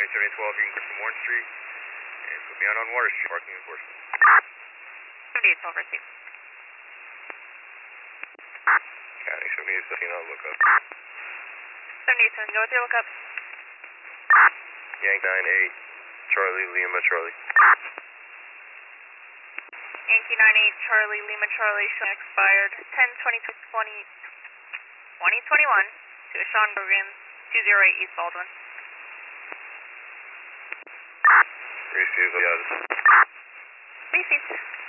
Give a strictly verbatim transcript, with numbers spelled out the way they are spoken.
ninety-seven twelve, you can cross from Warren Street and go beyond on Water Street, parking enforcement. seventy-eight twelve, receive. County seventy-eight seventeen, I'll look up. seventy-eight seventeen, go with your lookup. Yank nine eight, Charlie, Lima, Charlie. Yankee nine eight, Charlie, Lima, Charlie, Sean expired ten twenty-two twenty, twenty twenty-one to Sean Bergen, two zero eight East Baldwin. Receive, yeah. Received.